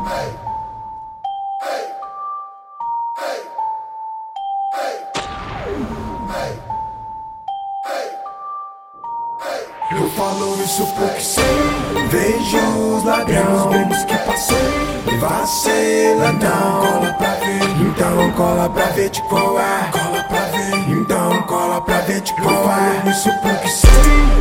Eu falo isso porque sei, vejo os ladrões que passei, vacila não, cola pra ver, então cola pra ver de qual é, cola pra ver, então cola pra ver de qual é. Eu falo isso porque sei,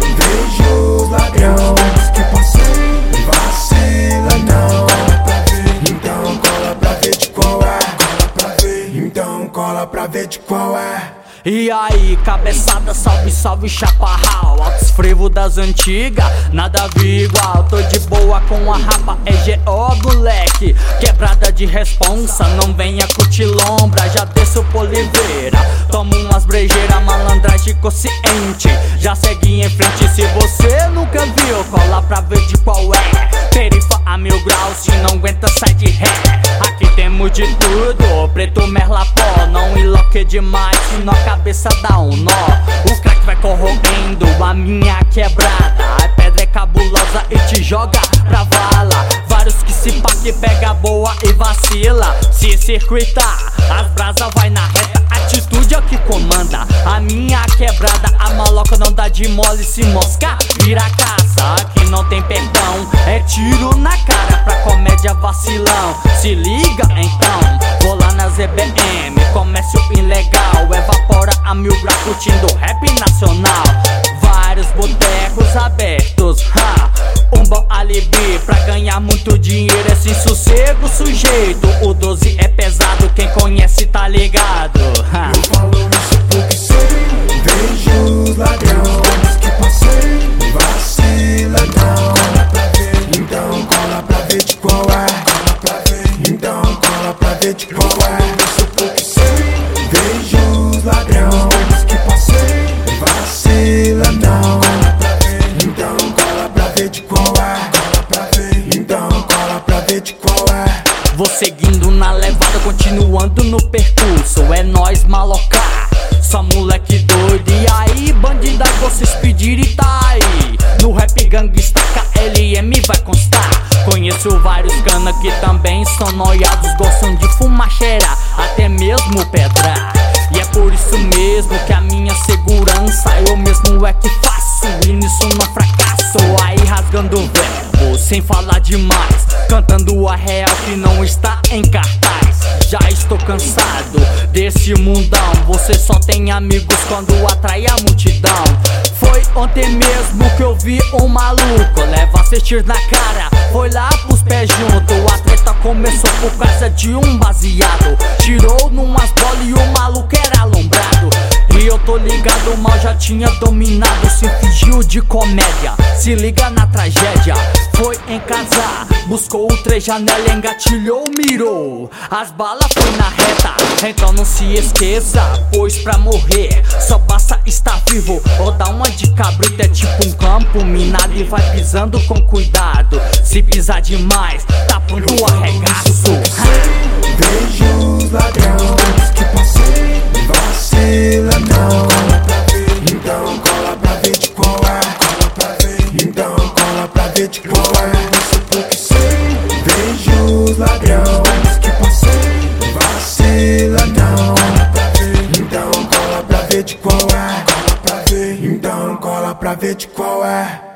vejo os ladrões que passei, vacila não, cola pra ver, então cola pra ver de qual é, cola pra ver, então cola pra ver de qual é. E aí, cabeçada, salve, salve, chaparral. Altos frevo das antigas, nada a ver igual. Tô de boa com a rapa, é G.O. moleque. Quebrada de responsa, não venha curtir lombra. Já desço poliveira, tomo umas brejeiras, malandragem consciente. Já segui em frente, se você nunca viu, cola pra ver de qual é. Perifa a 1000 graus, se não aguenta sai de ré. Aqui temos de tudo, preto merla pó. Não enloque demais, senão a cabeça dá um nó. O crack vai corroendo a minha quebrada. A pedra é cabulosa e te joga pra vala. Vários que se pá que pega boa e vacila. Se circuitar, as brasas vai na reta. Atitude é o que comanda a minha quebrada. A maloca não dá de mole, se moscar vira caça. Aqui não tem perdão, é tiro na cara pra comédia vacilão. Se liga então, vou lá na ZBM, comércio ilegal. Evapora a 1000 graus curtindo rap nacional. Vários botecos abertos, um bom alibi pra ganhar muito dinheiro. É sem sossego, sujeito. O 12 é pesado, quem conhece tá ligado. Eu falo isso porque sei, vejo os ladrões que passei, vacila não, cola pra ver, então cola pra ver de qual é, cola pra ver, então cola pra ver de qual é. Isso porque sei, vejo os ladrões que passei, vacila não, cola pra ver, então cola pra ver de qual é, cola pra ver, então cola pra ver de qual é. Vou seguindo na levada, continuando no percurso. É nóis, maloca, só moleque doido. E aí, bandida, vocês pedirem e tá aí. No rap gangsta KLM vai constar. Conheço vários cana que também são noiados, gostam de fumar, cheirar, até mesmo pedra. E é por isso mesmo que a minha segurança eu mesmo é que faço, e nisso não fracasso. Aí rasgando o verbo, sem falar demais, cantando a real que não está em cartaz. Já estou cansado desse mundão, você só tem amigos quando atrai a multidão. Foi ontem mesmo que eu vi um maluco leva 6 tiros na cara, foi lá pros pés junto. A treta começou por causa de um baseado, tirou numas bolas e o maluco era alombrado. E eu tô ligado, o mal já tinha dominado, se fingiu de comédia, se liga na tragédia. Foi em casa, buscou o 3 janela, engatilhou, mirou. As balas foi na reta, então não se esqueça, pois pra morrer só basta estar vivo. Ou dar uma de cabrito, é tipo um campo minado e vai pisando com cuidado. Se pisar demais, tá pronto o arregaço. Vejo os ladrões que passei, vacila não, cola pra ver, então cola pra ver de qual é, cola pra ver, então cola pra ver de qual é. Isso porque sei, vejo os ladrões que passei, vacila não, cola pra ver, então cola pra ver de qual é, cola pra ver, então cola pra ver de qual é.